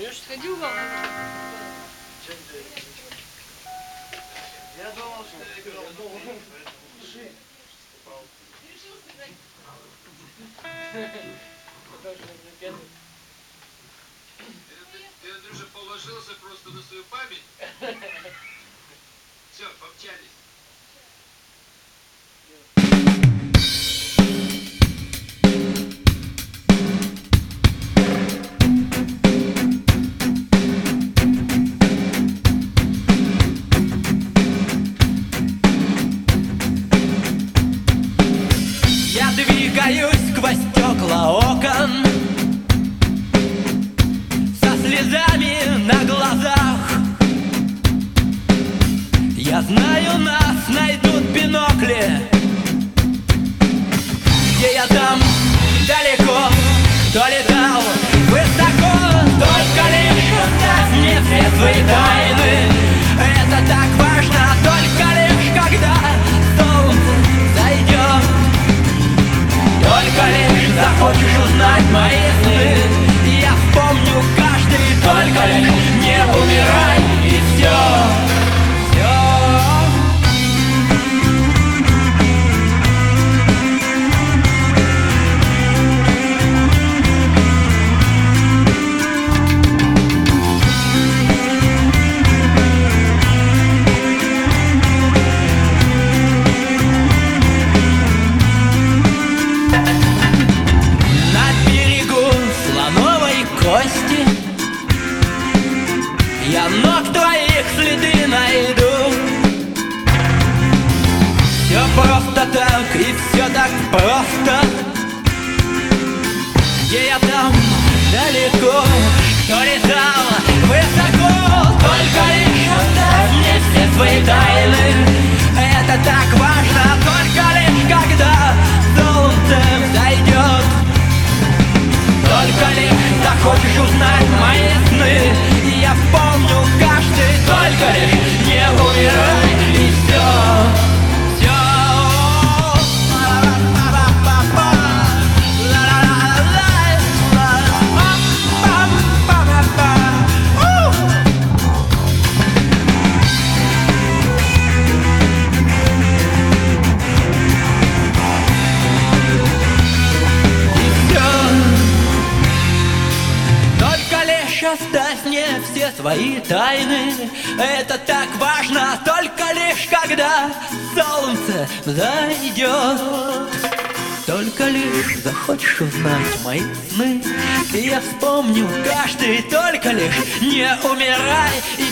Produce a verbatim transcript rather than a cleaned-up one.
Я же сходил в волну. Я думал, что я играл в голову. Ты, Андрюша, положился просто на свою память? Все, пообщались. Я двигаюсь сквозь стекла окон, со слезами на глазах. Я знаю, нас найдут бинокли. Где я там далеко, кто летал высоко. Только лишь оставь мне все свои тайны. Это так важно, только лишь когда солнце зайдет. Только лишь захочешь узнать мои сны, я вспомню каждый. Только лишь не умирай, и все, все. Я ног твоих следы найду. Все просто так, и все так просто. Где я там далеко, кто летал высоко. Только лишь оставь мне все свои тайны. Это так важно, только лишь когда солнце зайдет. Только лишь захочешь узнать мои сны, я вспомню каждый. Только лишь не умирай, и все, все. Оставь мне все свои тайны. Это так важно, только лишь когда солнце зайдет. Только лишь захочешь узнать мои сны, я вспомню каждый. Только лишь не умирай, и